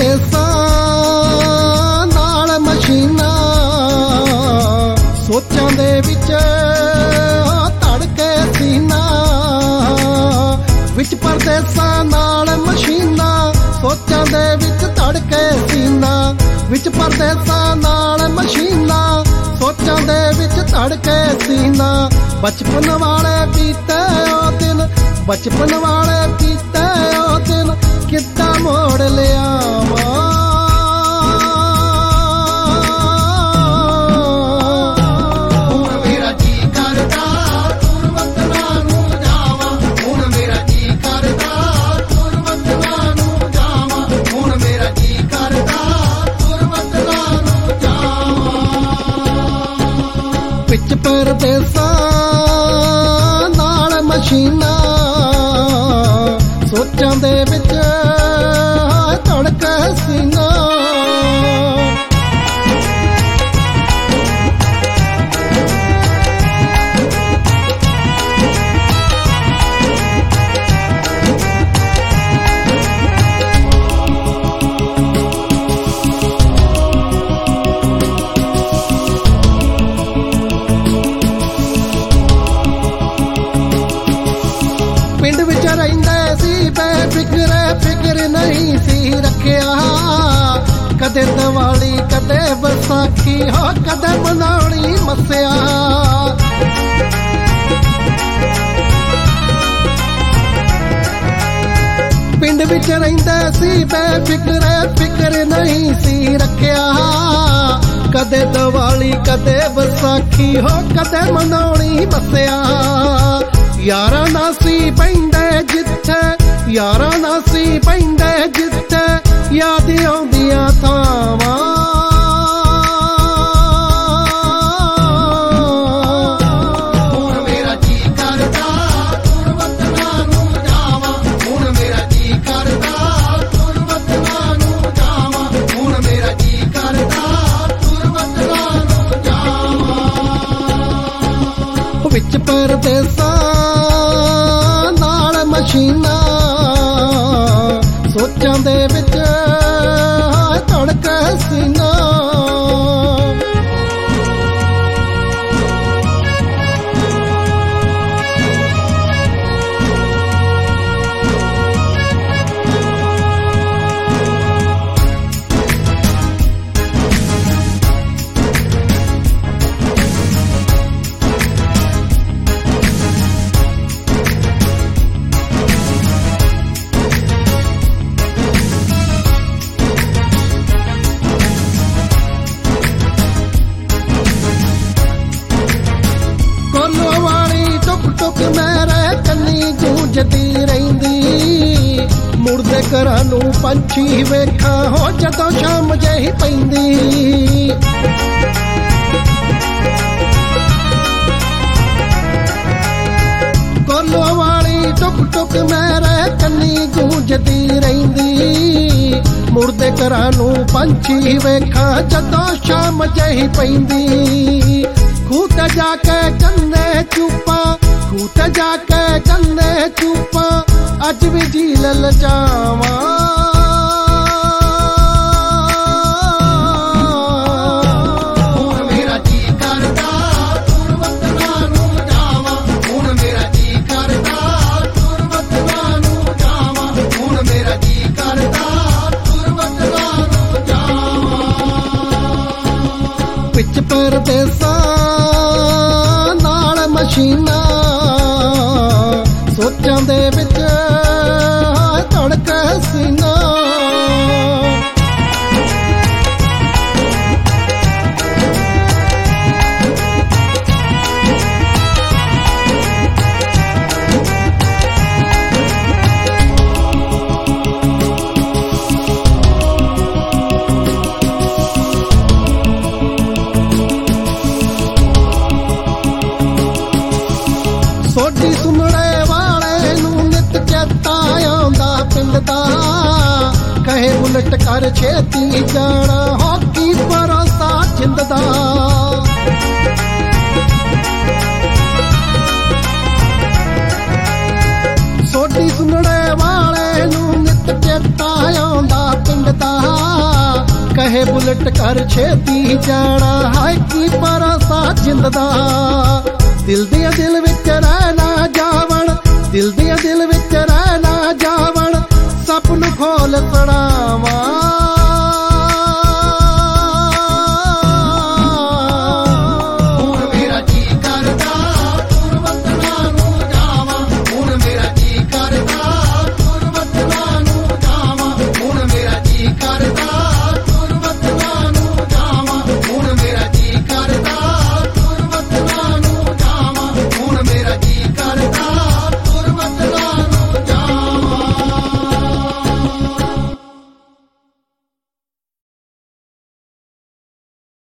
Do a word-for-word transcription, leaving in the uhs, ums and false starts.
ਪਰਦੇਸਾਂ ਨਾਲ ਮਸ਼ੀਨਾਂ ਸੋਚਾਂ ਦੇ ਵਿੱਚ ਧੜਕੇ ਸੀਨਾ ਵਿੱਚ ਪਰਦੇਸਾਂ ਨਾਲ ਮਸ਼ੀਨਾਂ ਸੋਚਾਂ ਦੇ ਵਿੱਚ ਧੜਕੇ ਸੀਨਾ ਵਿੱਚ ਪਰਦੇਸਾਂ ਨਾਲ ਮਸ਼ੀਨਾਂ ਸੋਚਾਂ ਦੇ ਵਿੱਚ ਧੜਕੇ ਸੀਨਾ ਬਚਪਨ ਵਾਲੇ ਬੀਤੇ ਉਹ ਦਿਨ ਬਚਪਨ ਵਾਲੇ ਬੀਤੇ ਉਹ ਦਿਨ ਕਿੱਦਾਂ ਮੋੜ ਲਿਆਵਾਂ ਹੁਣ ਮੇਰਾ ਜੀ ਕਰਦਾ ਦੂਰ ਵਤਨਾਂ ਨੂੰ ਜਾਵਾਂ ਹੁਣ ਮੇਰਾ ਜੀ ਕਰਦਾ ਦੂਰ ਵਤਨਾਂ ਨੂੰ ਜਾਵਾਂ ਹੁਣ ਮੇਰਾ ਜੀ ਕਰਦਾ ਦੂਰ ਵਤਨਾਂ ਨੂੰ ਜਾਵਾਂ ਵਿੱਚ ਪਰਦੇਸਾਂ ਨਾਲ ਮਸ਼ੀਨਾਂ ਸੋਚਾਂ ਦੇ ਵਿੱਚ ਧੜਕੇ ਸੀਨਾ ਪਿੰਡ ਵਿੱਚ ਰਹਿੰਦੇ ਸੀ ਬੇਫਿਕਰੇ ਫਿਕਰ ਨਹੀਂ ਸੀ ਰੱਖਿਆ ਕਦੇ ਦੀਵਾਲੀ ਕਦੇ ਵਿਸਾਖੀ ਹੋ ਕਦੇ ਮਨਾਉਣੀ ਮੱਸਿਆ ਪਿੰਡ ਵਿੱਚ ਰਹਿੰਦੇ ਸੀ ਬੇਫਿਕਰੇ ਫਿਕਰ ਨਹੀਂ ਸੀ ਰੱਖਿਆ ਕਦੇ ਦੀਵਾਲੀ ਕਦੇ ਵਿਸਾਖੀ ਹੋ ਕਦੇ ਮਨਾਉਣੀ ਮੱਸਿਆ ਯਾਰਾਂ ਨਾਲ ਸੀ ਪੈਂਦੇ ਜਿੱਥੇ ਯਾਰਾਂ ਨਾਲ ਸੀ ਪੈਂਦੇ ਜਿੱਥੇ ਯਾਦ ਆਉਂਦੀਆਂ ਥਾਵਾਂ ਹੁਣ ਮੇਰਾ ਜੀ ਕਰਦਾ ਦੂਰ ਵਤਨਾਂ ਨੂੰ ਜਾਵਾਂ ਹੁਣ ਮੇਰਾ ਜੀ ਕਰਦਾ ਦੂਰ ਵਤਨਾਂ ਨੂੰ ਜਾਵਾਂ ਹੁਣ ਮੇਰਾ ਜੀ ਕਰਦਾ ਦੂਰ ਵਤਨਾਂ ਨੂੰ ਜਾਵਾਂ ਵਿੱਚ ਪਰਦੇਸਾਂ ਮਸ਼ੀਨਾਂ ਸੋਚਾਂ ਦੇ ਵਿੱਚ ਧੜਕੇ ਸੀਨਾ ਟੁਕ ਮੇਰੇ ਕੰਨੀ ਗੂੰਜਦੀ ਰਹਿੰਦੀ ਮੁੜਦੇ ਘਰਾਂ ਨੂੰ ਪੰਛੀ ਵੇਖਾਂ ਹੋ ਜਦੋਂ ਸ਼ਾਮ ਜਿਹੀ ਪੈਂਦੀ ਕੋਲੋਂ ਵਾਲੀ ਟੁਕ ਟੁਕ ਮੇਰੇ ਕੰਨੀ ਗੂੰਜਦੀ ਰਹਿੰਦੀ ਮੁੜਦੇ ਘਰਾਂ ਨੂੰ ਪੰਛੀ ਵੇਖਾਂ ਜਦੋਂ ਸ਼ਾਮ ਜਿਹੀ ਪੈਂਦੀ ਖੂਹ ਤੇ ਜਾ ਕੇ ਕੰਨੇ ਚੁੱਪਾਂ ਖੂਹ ਤੇ ਜਾ ਕੇ ਕੰਨੇ ਚੁੱਪਾਂ ਅੱਜ ਵੀ ਜੀ ਲਲਚਾਵਾਂ ਹੁਣ ਮੇਰਾ ਜੀ ਕਰਦਾ ਦੂਰ ਵਤਨਾਂ ਨੂੰ ਜਾਵਾਂ ਹੁਣ ਮੇਰਾ ਜੀ ਕਰਦਾ ਦੂਰ ਵਤਨਾਂ ਨੂੰ ਜਾਵਾਂ ਹੁਣ ਮੇਰਾ ਜੀ ਕਰਦਾ ਦੂਰ ਵਤਨਾਂ ਨੂੰ ਜਾਵਾਂ ਵਿੱਚ ਪਰਦੇਸਾਂ ਨਾਲ ਮਸ਼ੀਨਾਂ ਸੋਚਾਂ ਦੇ ਵਿੱਚ ਧੜਕੇ ਸੀਨਾ ਸੋਢੀ ਸੁਣੜੇ ਵਾਲੇ ਨੂੰ ਨਿਤ ਚੇਤਾ ਆਉਂਦਾ ਪਿੰਡ ਦਾ ਕਹੇ ਉਲਟ ਕਰ ਛੇਤੀ ਜਾਣਾ ਹੋਕੀ ਭਰੋਸਾ ਜਿੰਦ ਦਾ ਸੋਢੀ ਸੁਣੜੇ ਵਾਲੇ ਨੂੰ ਨਿਤ ਚੇਤਾ ਆਉਂਦਾ ਪਿੰਡ ਦਾ ਉਲਟ ਕਰ ਛੇਤੀ ਜਾਣਾ। ਹਾਏ ਕੀ ਭਰੋਸਾ ਜਿੰਦ ਦਾ, ਦਿਲ ਦੀਆਂ ਦਿਲ ਵਿੱਚ ਰਹਿ ਨਾ ਜਾਵਣ, ਦਿਲ ਦੀਆਂ ਦਿਲ ਵਿੱਚ ਰਹਿ ਨਾ ਜਾਵਣ। ਸੱਪ ਨੂੰ ਖੋਲ ਸੜਾ